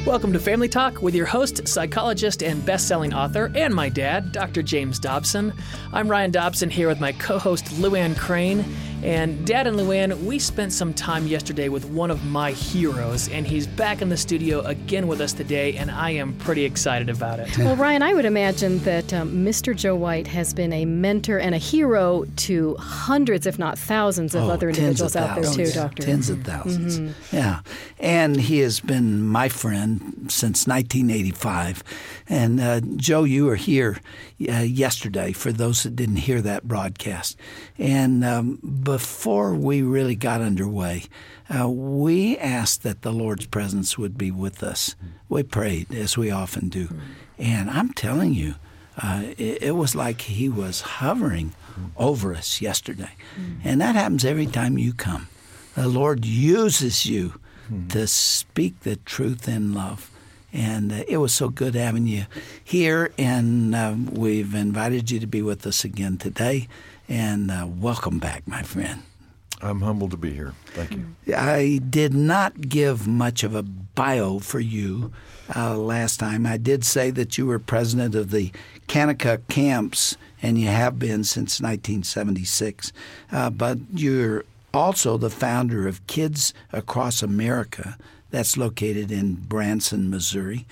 Welcome to Family Talk with your host, psychologist, and best-selling author, and my dad, Dr. James Dobson. I'm Ryan Dobson here with my co-host, Luann Crane. And Dad and Luann, we spent some time yesterday with one of my heroes, and he's back in the studio again with us today, and I am pretty excited about it. Well, Ryan, I would imagine that Mr. Joe White has been a mentor and a hero to hundreds, if not thousands, of other individuals out there too, Doctor. Tens of thousands, yeah. And he has been my friend since 1985. And Joe, you were here yesterday, for those that didn't hear that broadcast. And before we really got underway, we asked that the Lord's presence would be with us. We prayed, as we often do. And I'm telling you, it was like he was hovering over us yesterday. And that happens every time you come. The Lord uses you to speak the truth in love. And it was so good having you here, and we've invited you to be with us again today. And welcome back, my friend. I'm humbled to be here. Thank you. I did not give much of a bio for you last time. I did say that you were president of the Kanakuk camps, and you have been since 1976. But you're also the founder of Kids Across America. That's located in Branson, Missouri,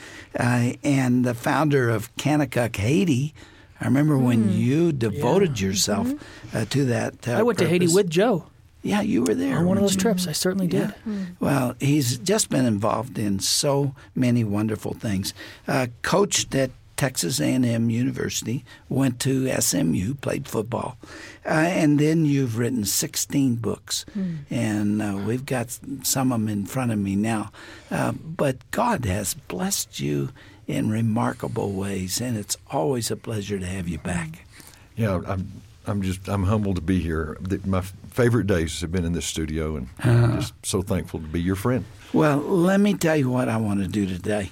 and the founder of Kanakuk, Haiti. I remember when you devoted yourself to that I went to Haiti with Joe. Yeah, you were there. On one of those trips, I certainly did. Well, he's just been involved in so many wonderful things. Coached at Texas A&M University, went to SMU, played football, and then you've written 16 books, and we've got some of them in front of me now. But God has blessed you in remarkable ways, and it's always a pleasure to have you back. Yeah, I'm humbled to be here. My favorite days have been in this studio, and I'm just so thankful to be your friend. Well, let me tell you what I want to do today.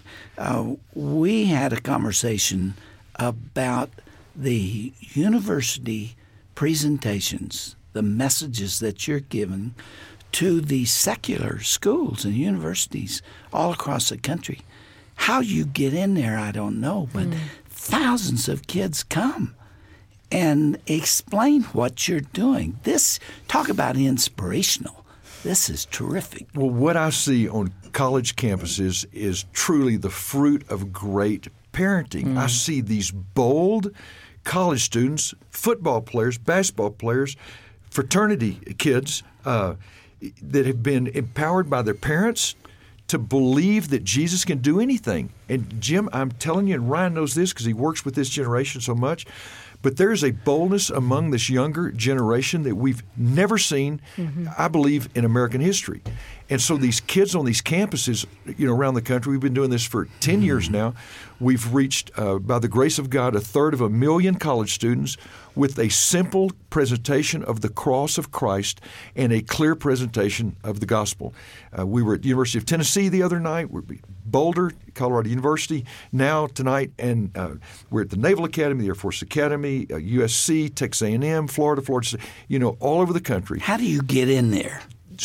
We had a conversation about the university presentations, the messages that you're giving to the secular schools and universities all across the country. How you get in there, I don't know, but thousands of kids come and explain what you're doing. Talk about inspirational. This is terrific. Well, what I see on college campuses is truly the fruit of great parenting. I see these bold college students, football players, basketball players, fraternity kids that have been empowered by their parents to believe that Jesus can do anything. And Jim, I'm telling you, and Ryan knows this because he works with this generation so much, but there's a boldness among this younger generation that we've never seen, I believe, in American history. And so these kids on these campuses, around the country, we've been doing this for 10 years now. We've reached, by the grace of God, 1/3 college students with a simple presentation of the cross of Christ and a clear presentation of the gospel. We were at the University of Tennessee the other night. We're at Boulder, Colorado University, now tonight, and we're at the Naval Academy, the Air Force Academy, USC, Texas A&M, Florida State, all over the country. How do you get in there?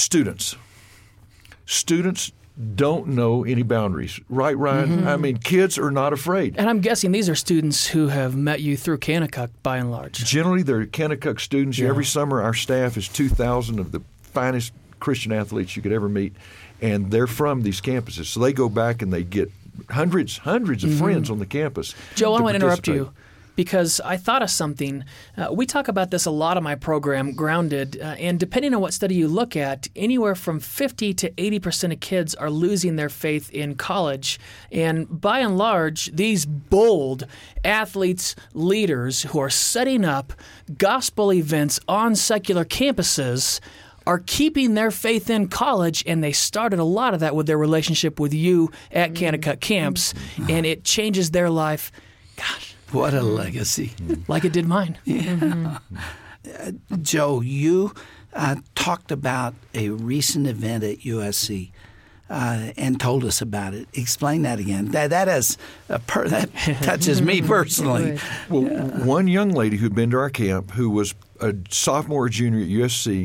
Students don't know any boundaries. Right, Ryan? I mean, kids are not afraid. And I'm guessing these are students who have met you through Kanakuk by and large. Generally, they're Kanakuk students. Yeah. Every summer, our staff is 2,000 of the finest Christian athletes you could ever meet, and they're from these campuses. So they go back and they get hundreds of friends on the campus. Joe, I want to interrupt you because I thought of something. We talk about this a lot on my program, Grounded, and depending on what study you look at, anywhere from 50 to 80% of kids are losing their faith in college. And by and large, these bold athletes, leaders who are setting up gospel events on secular campuses are keeping their faith in college, and they started a lot of that with their relationship with you at Kanakuk camps, and it changes their life. Gosh. What a legacy. Like it did mine. Yeah. Joe, you talked about a recent event at USC and told us about it. Explain that again. That touches me personally. Well, one young lady who'd been to our camp who was a sophomore or junior at USC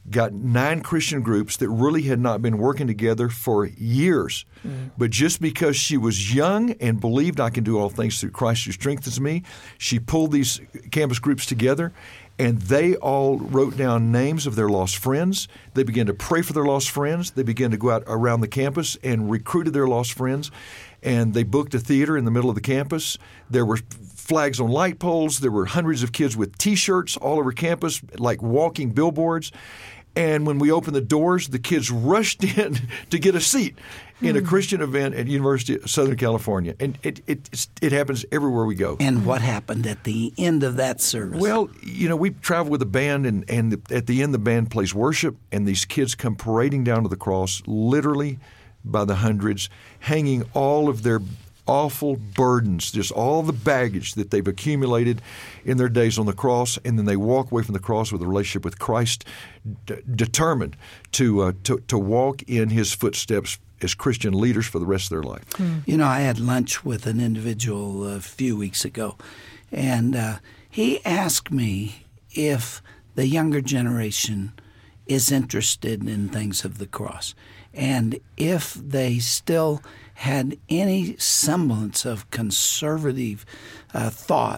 got 9 Christian groups that really had not been working together for years. But just because she was young and believed I can do all things through Christ who strengthens me, she pulled these campus groups together, and they all wrote down names of their lost friends. They began to pray for their lost friends. They began to go out around the campus and recruited their lost friends. And they booked a theater in the middle of the campus. There were flags on light poles. There were hundreds of kids with T-shirts all over campus, like walking billboards. And when we opened the doors, the kids rushed in to get a seat in a Christian event at University of Southern California. And it happens everywhere we go. And what happened at the end of that service? Well, we travel with a band, and at the end the band plays worship, and these kids come parading down to the cross, literally by the hundreds, hanging all of their awful burdens, just all the baggage that they've accumulated in their days on the cross, and then they walk away from the cross with a relationship with Christ, determined to walk in His footsteps as Christian leaders for the rest of their life. I had lunch with an individual a few weeks ago, and he asked me if the younger generation is interested in things of the cross, and if they still had any semblance of conservative thought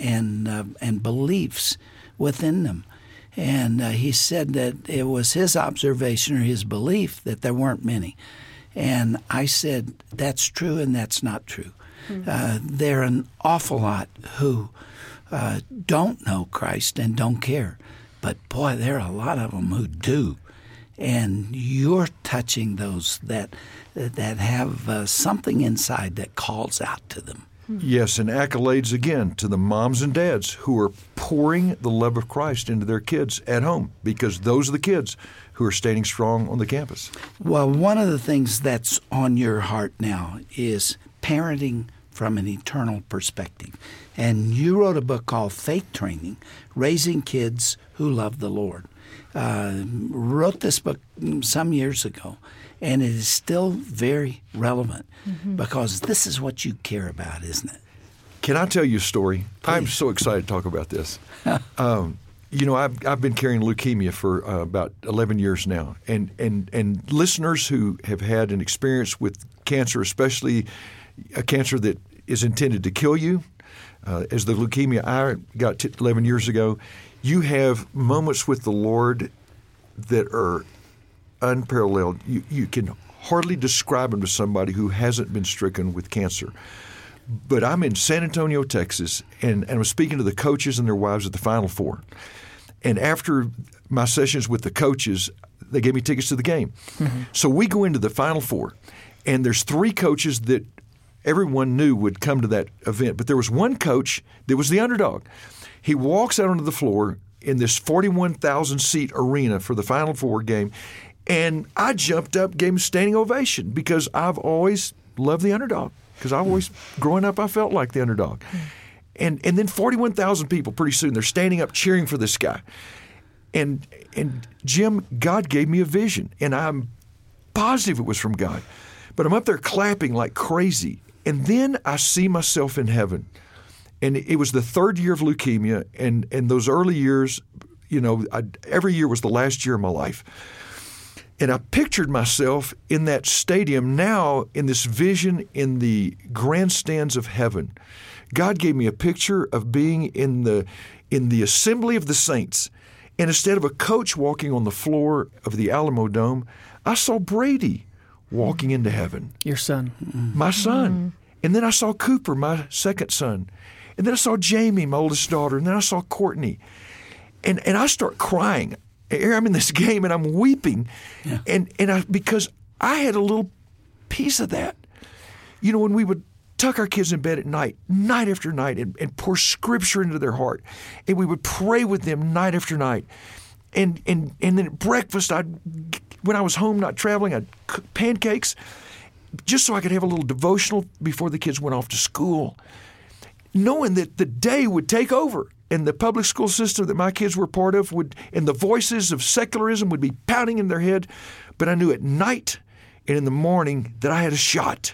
and beliefs within them. And he said that it was his observation or his belief that there weren't many. And I said, that's true and that's not true. There are an awful lot who don't know Christ and don't care. But, boy, there are a lot of them who do. And you're touching those that have something inside that calls out to them. Yes, and accolades again to the moms and dads who are pouring the love of Christ into their kids at home, because those are the kids who are standing strong on the campus. Well, one of the things that's on your heart now is parenting from an eternal perspective. And you wrote a book called Faith Training, Raising Kids Who Love the Lord. Wrote this book some years ago, and it is still very relevant because this is what you care about, isn't it? Can I tell you a story? Please. I'm so excited to talk about this. I've been carrying leukemia for about 11 years now, and listeners who have had an experience with cancer, especially a cancer that is intended to kill you, as the leukemia I got 11 years ago, you have moments with the Lord that are unparalleled. You can hardly describe them to somebody who hasn't been stricken with cancer. But I'm in San Antonio, Texas, and I'm speaking to the coaches and their wives at the Final Four. And after my sessions with the coaches, they gave me tickets to the game. So we go into the Final Four, and there's 3 coaches that everyone knew would come to that event. But there was one coach that was the underdog. He walks out onto the floor in this 41,000-seat arena for the Final Four game, and I jumped up, gave him a standing ovation because I've always loved the underdog. Because growing up, I felt like the underdog. And then 41,000 people, pretty soon, they're standing up cheering for this guy. And Jim, God gave me a vision, and I'm positive it was from God. But I'm up there clapping like crazy, and then I see myself in heaven. And it was the 3rd year of leukemia, and those early years, every year was the last year of my life. And I pictured myself in that stadium now in this vision in the grandstands of heaven. God gave me a picture of being in the assembly of the saints. And instead of a coach walking on the floor of the Alamo Dome, I saw Brady walking into heaven. Your son. My son. And then I saw Cooper, my second son. And then I saw Jamie, my oldest daughter. And then I saw Courtney. And I start crying. I'm in this game and I'm weeping. Yeah. And because I had a little piece of that. When we would tuck our kids in bed at night after night, and pour scripture into their heart. And we would pray with them night after night. And then at breakfast, when I was home not traveling, I'd cook pancakes just so I could have a little devotional before the kids went off to school, knowing that the day would take over and the public school system that my kids were part of and the voices of secularism would be pounding in their head. But I knew at night and in the morning that I had a shot.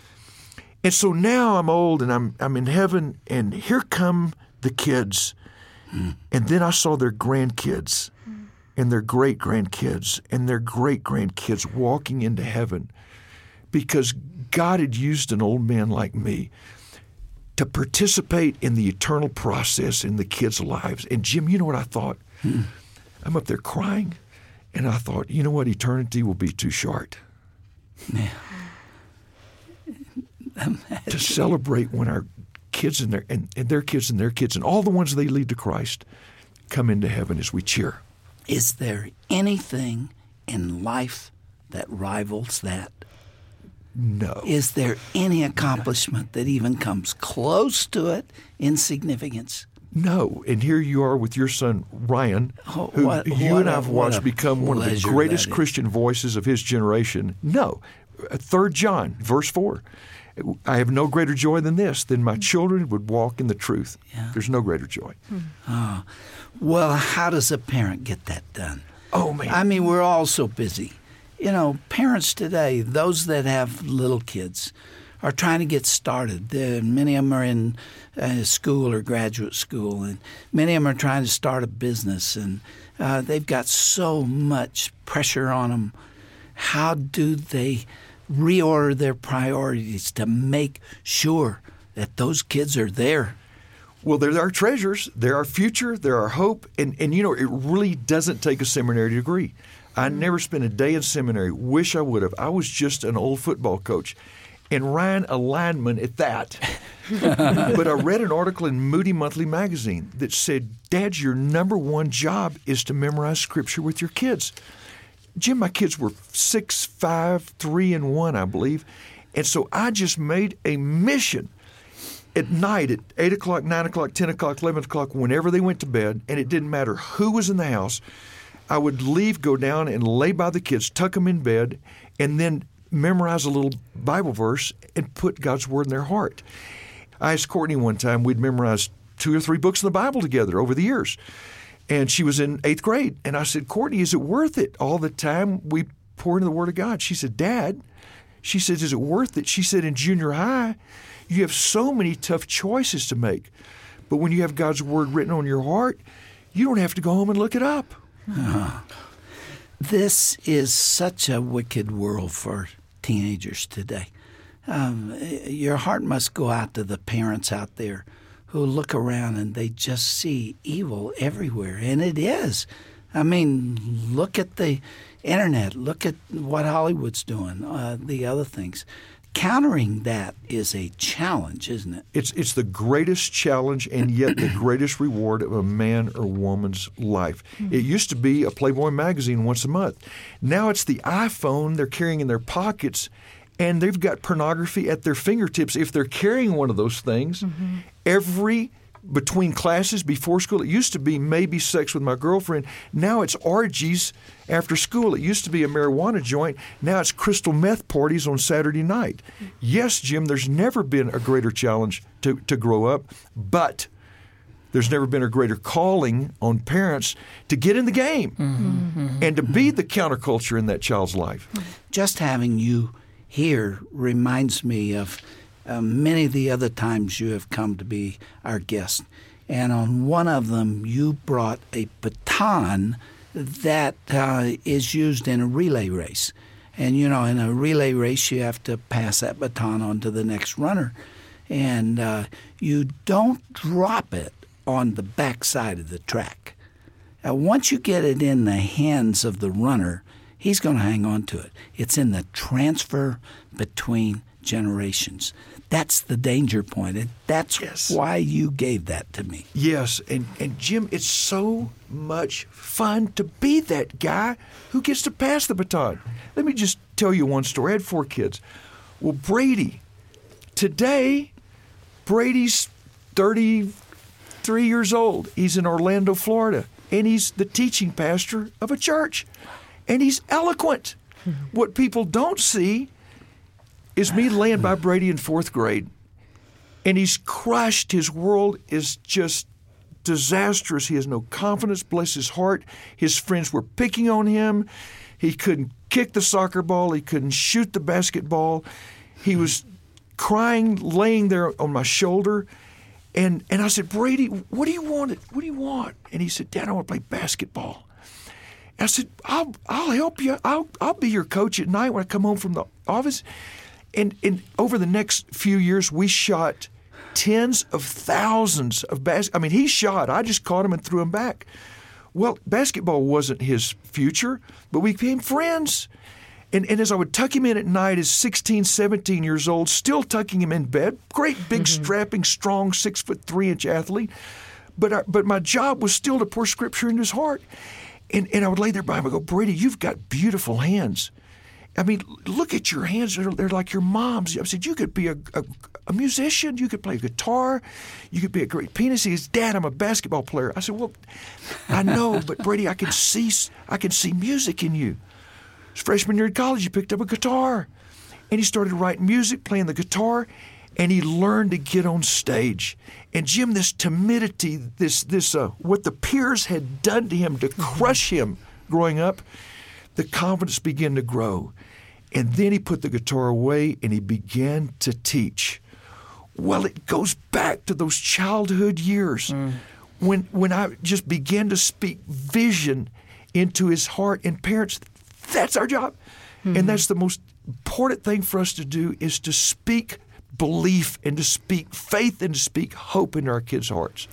And so now I'm old and I'm in heaven, and here come the kids. And then I saw their grandkids. and their great-grandkids and their great-grandkids walking into heaven because God had used an old man like me to participate in the eternal process in the kids' lives. And Jim, you know what I thought? I'm up there crying, and I thought, you know what? Eternity will be too short to celebrate when our kids and their kids and their kids and all the ones they lead to Christ come into heaven as we cheer. Is there anything in life that rivals that? No. Is there any accomplishment that even comes close to it in significance? No. And here you are with your son, Ryan, who you and I have watched become one of the greatest Christian voices of his generation. No. 3 John, verse 4. I have no greater joy than this, than my children would walk in the truth. Yeah. There's no greater joy. Oh. Well, how does a parent get that done? Oh, man. I mean, we're all so busy. You know, parents today, those that have little kids, are trying to get started. Many of them are in school or graduate school, and many of them are trying to start a business, and they've got so much pressure on them. How do they reorder their priorities to make sure that those kids are there? Well, they're our treasures. They're our future. They're our hope. And you know, it really doesn't take a seminary degree. I never spent a day in seminary. Wish I would have. I was just an old football coach and ran a lineman at that. But I read an article in Moody Monthly magazine that said, Dad, your number one job is to memorize Scripture with your kids. Jim, my kids were 6, 5, 3, and 1, I believe. And so I just made a mission at night at 8 o'clock, 9 o'clock, 10 o'clock, 11 o'clock, whenever they went to bed, and it didn't matter who was in the house, I would leave, go down, and lay by the kids, tuck them in bed, and then memorize a little Bible verse and put God's Word in their heart. I asked Courtney one time, we'd memorized 2 or 3 books in the Bible together over the years. And she was in 8th grade. And I said, Courtney, is it worth it all the time we pour into the Word of God? She said, Dad, she said, is it worth it? She said, in junior high, you have so many tough choices to make. But when you have God's Word written on your heart, you don't have to go home and look it up. This is such a wicked world for teenagers today. Your heart must go out to the parents out there who look around and they just see evil everywhere. And it is. I mean, look at the internet. Look at what Hollywood's doing, the other things. Countering that is a challenge, isn't it? It's the greatest challenge and yet the greatest reward of a man or woman's life. It used to be a Playboy magazine once a month. Now it's the iPhone they're carrying in their pockets, and they've got pornography at their fingertips. If they're carrying one of those things, between classes, before school, it used to be maybe sex with my girlfriend. Now it's orgies after school. It used to be a marijuana joint. Now it's crystal meth parties on Saturday night. Yes, Jim, there's never been a greater challenge to grow up, but there's never been a greater calling on parents to get in the game and to be the counterculture in that child's life. Just having you here reminds me of many of the other times you have come to be our guest. And on one of them, you brought a baton that is used in a relay race. And, you know, in a relay race, you have to pass that baton on to the next runner. And you don't drop it on the backside of the track. Once you get it in the hands of the runner, he's going to hang on to it. It's in the transfer between generations. That's the danger point. And that's why you gave that to me. Yes, and Jim, it's so much fun to be that guy who gets to pass the baton. Let me just tell you one story. I had 4 kids. Well, Brady, today, Brady's 33 years old. He's in Orlando, Florida, and he's the teaching pastor of a church, and he's eloquent. What people don't see is me laying by Brady in 4th grade, and he's crushed. His world is just disastrous. He has no confidence. Bless his heart. His friends were picking on him. He couldn't kick the soccer ball. He couldn't shoot the basketball. He was crying, laying there on my shoulder. And I said, Brady, what do you want? What do you want? And he said, Dad, I want to play basketball. I said, I'll help you. I'll be your coach at night when I come home from the office. And over the next few years, we shot tens of thousands of basketball. I mean, he shot. I just caught him and threw him back. Well, basketball wasn't his future, but we became friends. And as I would tuck him in at night as 16, 17 years old, still tucking him in bed, great big strapping, strong, 6'3" athlete. But my job was still to pour Scripture into his heart. And I would lay there by him and go, Brady, you've got beautiful hands. I mean, look at your hands. They're like your mom's. I said, you could be a musician. You could play guitar. You could be a great pianist. He says, Dad, I'm a basketball player. I said, well, I know, but Brady, I can see music in you. His freshman year in college, he picked up a guitar. And he started writing music, playing the guitar, and he learned to get on stage. And Jim, this timidity, this what the peers had done to him to crush him growing up, the confidence began to grow. And then he put the guitar away and he began to teach. Well, it goes back to those childhood years when I just began to speak vision into his heart. And parents, that's our job. And that's the most important thing for us to do, is to speak belief and to speak faith and to speak hope into our kids' hearts.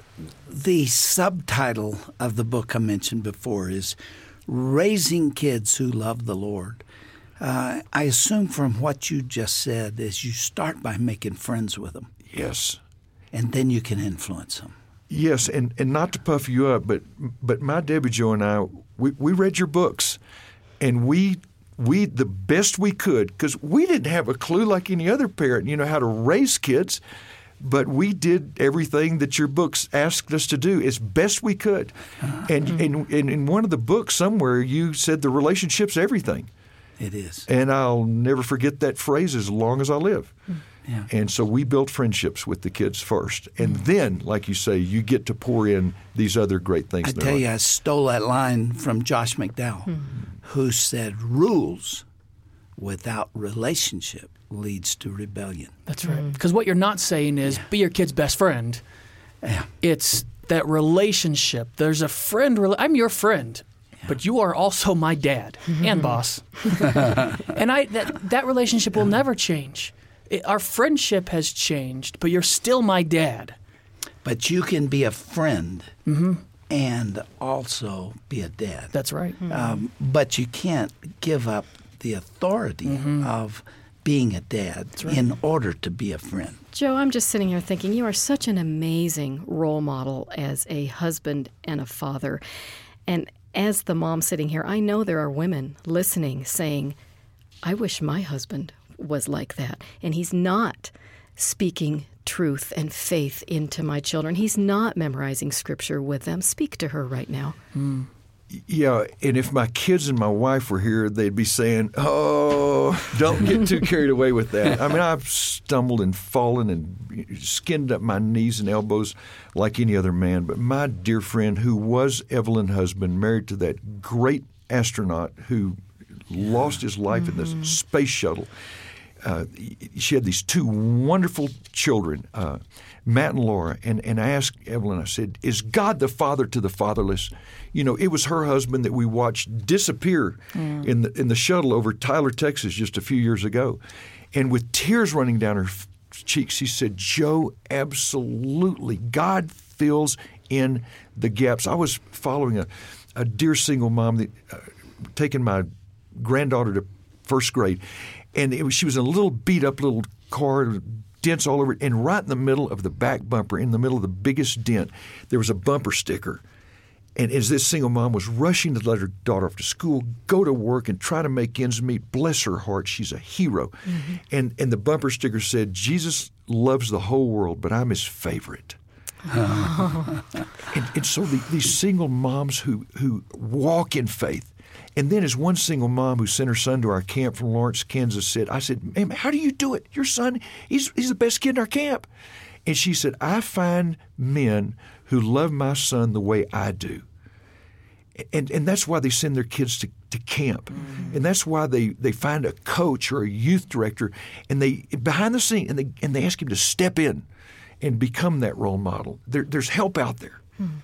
The subtitle of the book I mentioned before is Raising Kids Who Love the Lord. I assume from what you just said is you start by making friends with them. Yes. And then you can influence them. Yes, and not to puff you up, but my Debbie Jo and I, we read your books, and we the best we could, because we didn't have a clue like any other parent, how to raise kids, but we did everything that your books asked us to do as best we could. And in one of the books somewhere, you said the relationship's everything. It is. And I'll never forget that phrase as long as I live. Yeah. And so we built friendships with the kids first. And then, like you say, you get to pour in these other great things. I tell you, I stole that line from Josh McDowell, who said, rules without relationship leads to rebellion. That's right. Because what you're not saying is be your kid's best friend. Yeah. It's that relationship. There's a friend. I'm your friend. But you are also my dad and boss. And that relationship will never change. Our friendship has changed, but you're still my dad. But you can be a friend and also be a dad. That's right. But you can't give up the authority of being a dad in order to be a friend. Joe, I'm just sitting here thinking you are such an amazing role model as a husband and a father. And as the mom sitting here, I know there are women listening saying, I wish my husband was like that. And he's not speaking truth and faith into my children. He's not memorizing Scripture with them. Speak to her right now. Yeah, and if my kids and my wife were here, they'd be saying, oh, don't get too carried away with that. I mean, I've stumbled and fallen and skinned up my knees and elbows like any other man. But my dear friend, who was Evelyn's husband, married to that great astronaut who lost his life in the space shuttle, she had these two wonderful children, Matt and Laura, and I asked Evelyn, I said, is God the father to the fatherless? It was her husband that we watched disappear in the shuttle over Tyler, Texas just a few years ago. And with tears running down her cheeks, she said, Joe, absolutely. God fills in the gaps. I was following a dear single mom taking my granddaughter to first grade, and she was in a little beat-up little car, dents all over it, and right in the middle of the back bumper, in the middle of the biggest dent, there was a bumper sticker. And as this single mom was rushing to let her daughter off to school, go to work, and try to make ends meet, bless her heart, she's a hero. And the bumper sticker said, Jesus loves the whole world, but I'm his favorite. And so these single moms who walk in faith. And then as one single mom who sent her son to our camp from Lawrence, Kansas said, I said, ma'am, how do you do it? Your son, he's the best kid in our camp. And she said, I find men who love my son the way I do. And that's why they send their kids to camp. And that's why they find a coach or a youth director, and they behind the scene, and they ask him to step in and become that role model. There's help out there.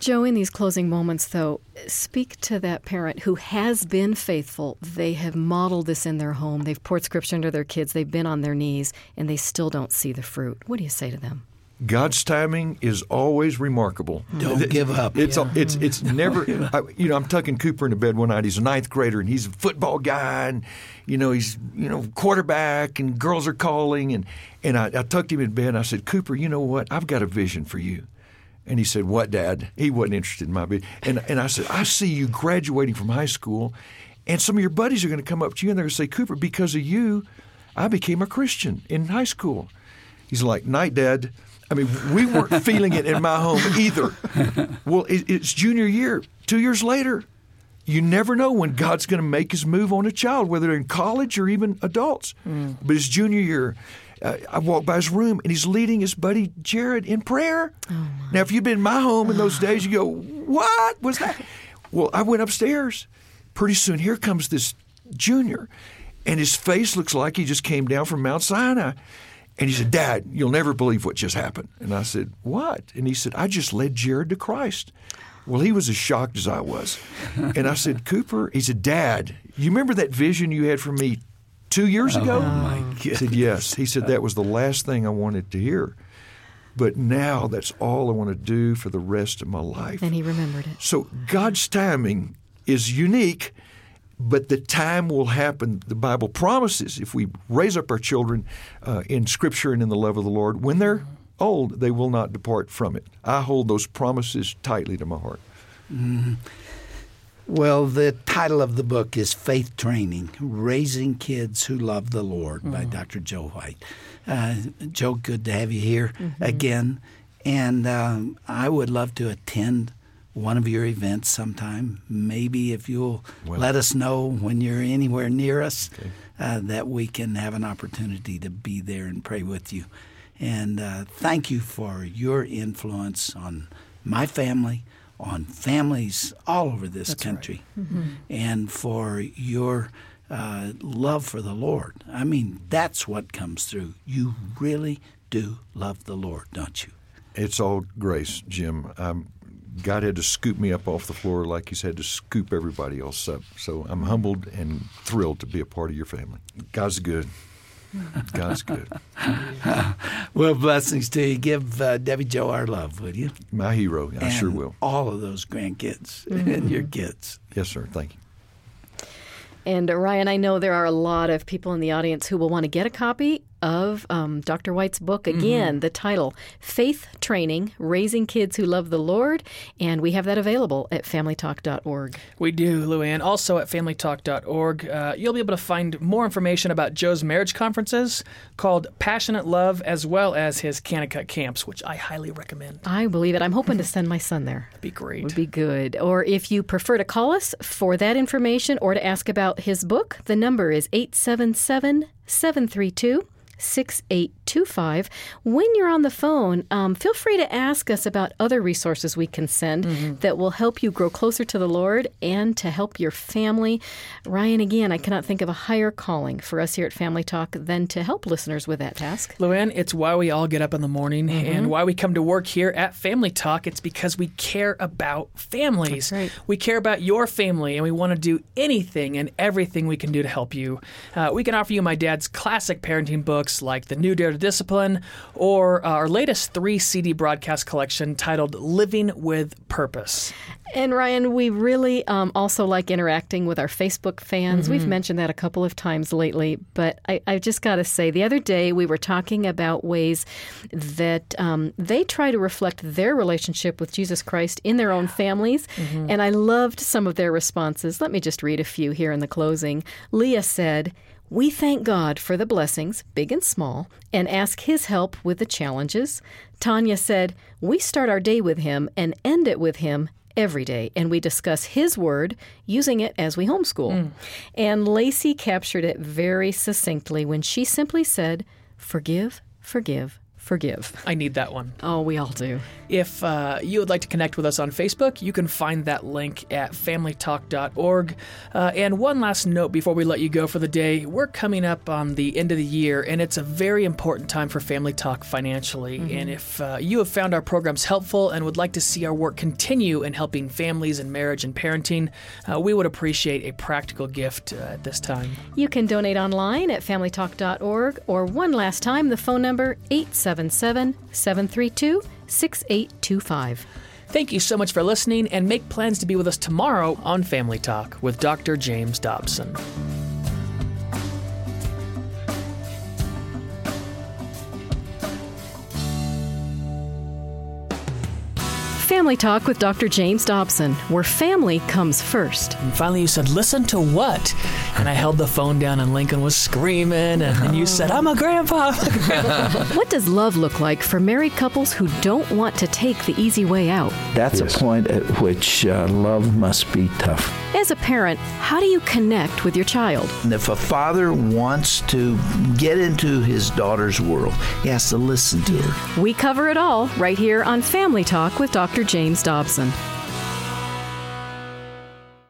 Joe, in these closing moments, though, speak to that parent who has been faithful. They have modeled this in their home. They've poured Scripture into their kids. They've been on their knees, and they still don't see the fruit. What do you say to them? God's timing is always remarkable. Don't give up. It's never. I'm tucking Cooper into bed one night. He's a ninth grader, and he's a football guy, and he's quarterback, and girls are calling, and I tucked him in bed. And I said, Cooper, you know what? I've got a vision for you. And he said, what, Dad? He wasn't interested in my vision. And I said, I see you graduating from high school, and some of your buddies are going to come up to you and they're going to say, Cooper, because of you, I became a Christian in high school. He's like, night, Dad. I mean, we weren't feeling it in my home either. Well, it's junior year. 2 years later, you never know when God's going to make his move on a child, whether they're in college or even adults. But it's junior year. I walked by his room, and he's leading his buddy Jared in prayer. Now, if you'd been in my home in those days, you go, what was that? Well, I went upstairs. Pretty soon, here comes this junior, and his face looks like he just came down from Mount Sinai. And he said, Dad, you'll never believe what just happened. And I said, what? And he said, I just led Jared to Christ. Well, he was as shocked as I was. And I said, Cooper, he said, Dad, you remember that vision you had for me 2 years ago? Oh, my goodness. I said, yes. He said, that was the last thing I wanted to hear. But now that's all I want to do for the rest of my life. And he remembered it. So God's timing is unique, but the time will happen. The Bible promises if we raise up our children in Scripture and in the love of the Lord, when they're old, they will not depart from it. I hold those promises tightly to my heart. Mm-hmm. Well, the title of the book is Faith Training, Raising Kids Who Love the Lord by Dr. Joe White. Joe, good to have you here again. And I would love to attend one of your events sometime. Maybe if you'll let us know when you're anywhere near us, that we can have an opportunity to be there and pray with you. And thank you for your influence on my family, on families all over this country, and for your love for the Lord. I mean, that's what comes through. You really do love the Lord, don't you? It's all grace, Jim. God had to scoop me up off the floor like he's had to scoop everybody else up. So I'm humbled and thrilled to be a part of your family. God's good. God's good. Well, blessings to you. Give Debbie Jo our love, would you? My hero. I sure will. All of those grandkids and your kids. Yes, sir. Thank you. And Ryan, I know there are a lot of people in the audience who will want to get a copy of Dr. White's book. Again, the title, Faith Training, Raising Kids Who Love the Lord. And we have that available at FamilyTalk.org. We do, Luann. Also at FamilyTalk.org, you'll be able to find more information about Joe's marriage conferences called Passionate Love, as well as his Kanakuk camps, which I highly recommend. I believe it. I'm hoping to send my son there. It'd be great. Would be good. Or if you prefer to call us for that information or to ask about his book, the number is 877-732-6825. When you're on the phone, feel free to ask us about other resources we can send that will help you grow closer to the Lord and to help your family. Ryan, again, I cannot think of a higher calling for us here at Family Talk than to help listeners with that task. Luann, it's why we all get up in the morning and why we come to work here at Family Talk. It's because we care about families. That's right. We care about your family, and we want to do anything and everything we can do to help you. We can offer you my dad's classic parenting books like The New Dare to Discipline or our latest 3-CD broadcast collection titled Living with Purpose. And Ryan, we really also like interacting with our Facebook fans. We've mentioned that a couple of times lately, but I just got to say, the other day we were talking about ways that they try to reflect their relationship with Jesus Christ in their own families, and I loved some of their responses. Let me just read a few here in the closing. Leah said, "We thank God for the blessings, big and small, and ask His help with the challenges." Tanya said, "We start our day with Him and end it with Him every day, and we discuss His Word, using it as we homeschool." And Lacey captured it very succinctly when she simply said, "Forgive, forgive, forgive. I need that one. Oh, we all do. If you would like to connect with us on Facebook, you can find that link at familytalk.org. And one last note before we let you go for the day. We're coming up on the end of the year, and it's a very important time for Family Talk financially. Mm-hmm. And if you have found our programs helpful and would like to see our work continue in helping families in marriage and parenting, we would appreciate a practical gift at this time. You can donate online at familytalk.org, or one last time, the phone number 877-732-6825. Thank you so much for listening, and make plans to be with us tomorrow on Family Talk with Dr. James Dobson. Family Talk with Dr. James Dobson, where family comes first. And finally you said, listen to what? And I held the phone down and Lincoln was screaming, and you said, I'm a grandpa. What does love look like for married couples who don't want to take the easy way out? That's a point at which love must be tough. As a parent, how do you connect with your child? And if a father wants to get into his daughter's world, he has to listen to her. We cover it all right here on Family Talk with Dr. James Dobson.